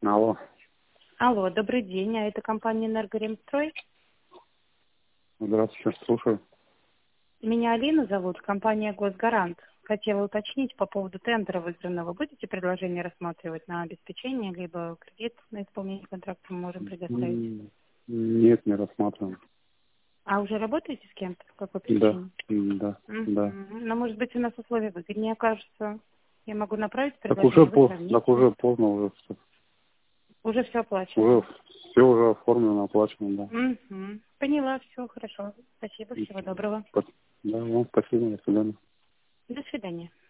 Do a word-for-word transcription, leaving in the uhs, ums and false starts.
Алло. Алло, добрый день, а это компания «Энергоремстрой». Здравствуйте, слушаю. Меня Алина зовут, компания «Госгарант». Хотела уточнить по поводу тендера выигранного. Будете предложение рассматривать на обеспечение, либо кредит на исполнение контракта мы можем предоставить? М, Нет, не рассматриваем. А уже работаете с кем-то? По какой Да, причине? м, да, да. Мгм. Ну, может быть, у нас условия выгоднее окажутся. Я могу направить Так уже, предложение, вы по, так сравните. уже поздно, уже, всё. Уже все оплачено. уже все уже оформлено, оплачено, да. Мгм. Поняла, все хорошо. Спасибо, М, всего доброго. спа- Да, вам спасибо, до свидания. До свидания.